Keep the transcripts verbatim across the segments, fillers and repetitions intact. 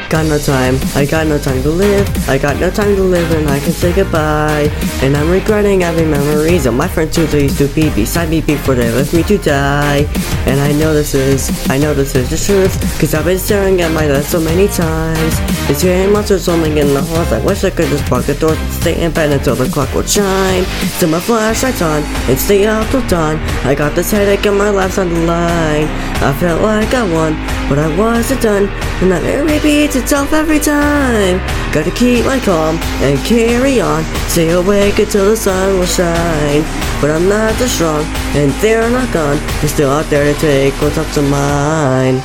Got no time, I got no time to live. I got no time to live and I can say goodbye. And I'm regretting having memories of my friends who used to be beside me before they left me to die. And I know this is, I know this is the truth, cause I've been staring at my death so many times. It's hearing monsters roaming in the halls. I wish I could just block the doors and stay in bed until the clock would chime. So my flashlight's on and stay up till dawn. I got this headache and my life's on the line. I felt like I won, but I wasn't done. And that it repeats itself every time. Gotta keep my calm and carry on. Stay awake until the sun will shine. But I'm not that strong, and they're not gone. They're still out there to take what's up to mine.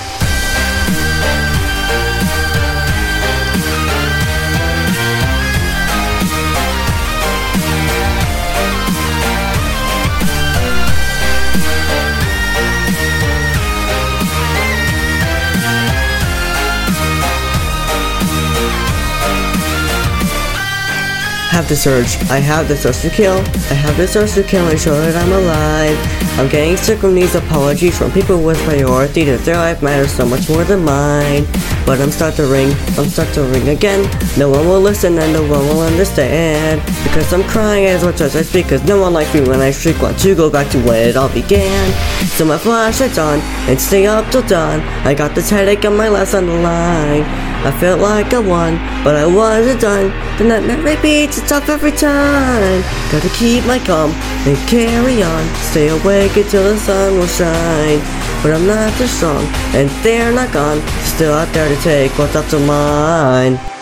Have this urge, I have this urge to kill. I have this urge to kill and show that I'm alive. I'm getting sick from these apologies from people with priority that their life matters so much more than mine. But I'm start to ring, I'm start to ring again. No one will listen and no one will understand. Because I'm crying as much as I speak, cause no one likes me when I shriek. Want to go back to when it all began. So my flashlight's on and stay up till dawn. I got this headache and my life's on the line. I felt like I won, but I wasn't done. The nightmare repeats itself every time. Gotta keep my calm and carry on. Stay awake until the sun will shine. But I'm not too strong, and they're not gone. Still out there to take what's up to mine.